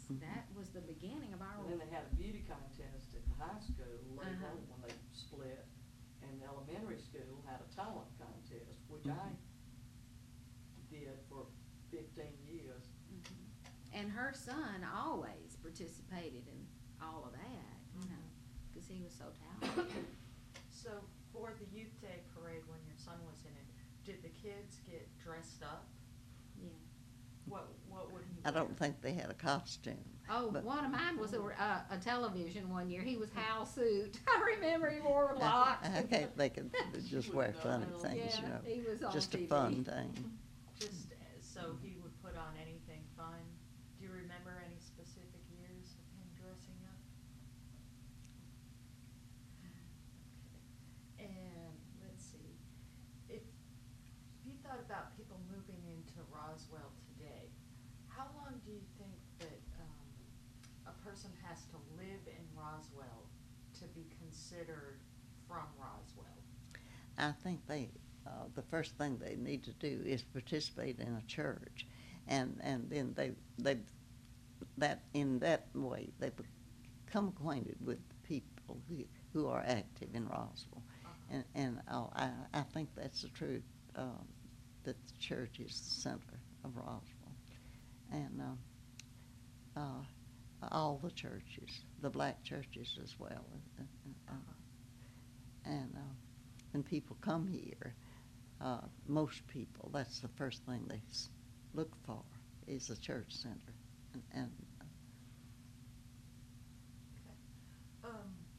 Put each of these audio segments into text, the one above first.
that was the beginning of our. And then they had a beauty contest at the high school later Uh-huh. on when they split. And the elementary school had a talent contest, which Mhm. I did for 15 years. Mhm. And her son always participated in all of that, you know, because he was so talented. So for the Youth Day parade, when your son was in it, did the kids get dressed up? Yeah. What would he I wear? don't think they had a costume. Oh, But- one of mine was a television one year. He was Hal Suit. I remember he wore locks. I can't think of, just wear funny things, you Yeah, know. he was on Just a TV. fun thing. Just so he would put on anything fun? Do you remember any specific years of him dressing up? Okay. And let's see, if you thought about people moving into Roswell today, how long do you think that a person has to live in Roswell to be considered from Roswell? I think the first thing they need to do is participate in a church, and then in that way they become acquainted with people who are active in Roswell, Uh-huh. and I think that's the truth, that the church is the center of Roswell, and all the churches, the black churches as well, and people come here. Most people, that's the first thing they look for, is the church center. And Okay.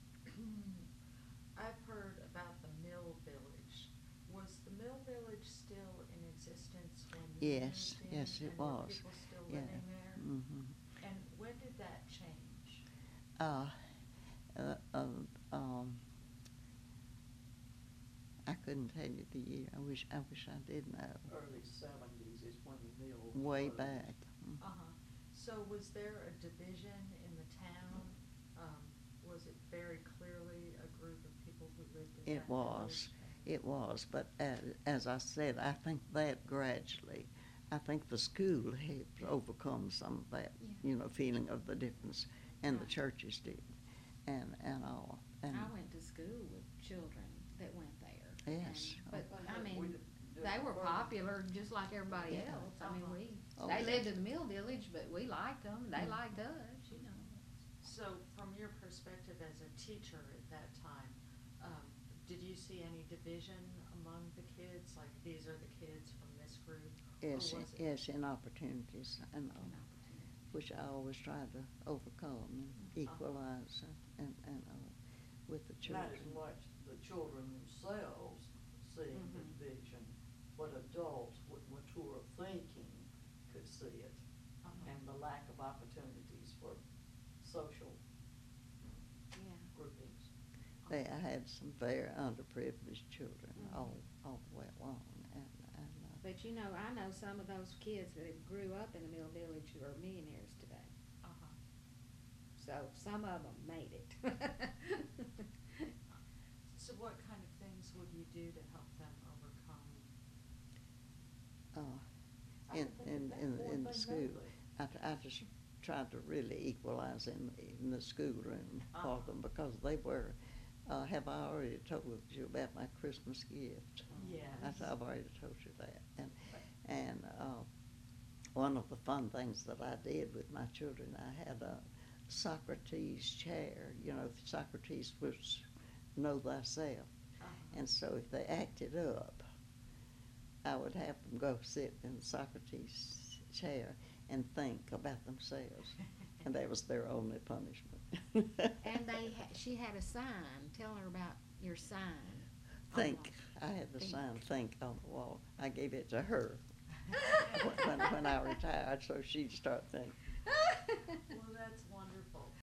I've heard about the Mill Village. Was the Mill Village still in existence when you Yes, moved in? yes, it and were was. people still Yeah. living there? Mm-hmm. And when did that change? I couldn't tell you the year. I wish I did know. Early 70s is when the mill Way closed. back. Uh-huh. So was there a division in the town? Was it very clearly a group of people who lived in It that was. village? It was, but as I said, I think that gradually, I think the school helped overcome some of that, Yeah. Feeling of the difference, and the Right. churches did, and all. And I went to school with children that went there. Yes. But, I We mean, did they were further. popular just like everybody Yeah. else. I mean, Oh, they yeah. lived in the Mill Village, but we liked them, they Mm. liked us, you know. So from your perspective as a teacher at that time, did you see any division among the kids? Like, these are the kids from this group? yes, Or was it? yes, in opportunities, and An opportunity. which I always try to overcome and equalize, and with the Not children. as much the children themselves seeing the Mhm. division, but adults with mature thinking could see it. Uh-huh. And the lack of opportunities for social Yeah. groupings. I had some very underprivileged children Mhm. all the way along, and But you know, I know some of those kids that grew up in the Mill Village who are millionaires today. Uh-huh. So some of them made it. So what kind of things would you do to help them overcome? I in think that's one in the thing school, lately. I just tried to really equalize in the schoolroom for Uh-huh. them, because they were. Have I already told you about my Christmas gift? Yes. I've already told you that, and one of the fun things that I did with my children, I had a Socrates chair. Socrates was know thyself, Uh-huh. and so if they acted up, I would have them go sit in Socrates' chair and think about themselves, and that was their only punishment. And she had a sign. Tell her about your sign. Think. I had the Think. sign "Think" on the wall. I gave it to her when I retired, so she'd start thinking.